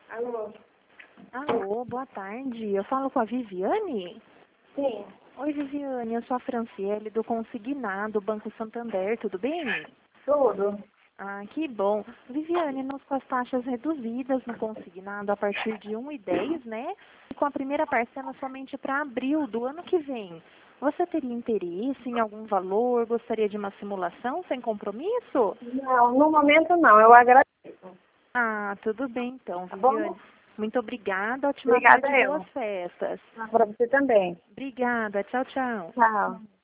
Alô? Alô, boa tarde. Eu falo com a Viviane? Sim. Oi, Viviane, eu sou a Franciele do Consignado, Banco Santander, tudo bem? Tudo? Ah, que bom. Viviane, nós com as taxas reduzidas no Consignado a partir de 1,10, né? E com a primeira parcela somente para abril do ano que vem. Você teria interesse em algum valor? Gostaria de uma simulação sem compromisso? Não, no momento não. Eu agradeço. Ah, tudo bem então, Tá bom? Viviane. Muito obrigada. Ótima Obrigada tarde e eu. boas festas. Para você também. Obrigada. Tchau, tchau. Tchau.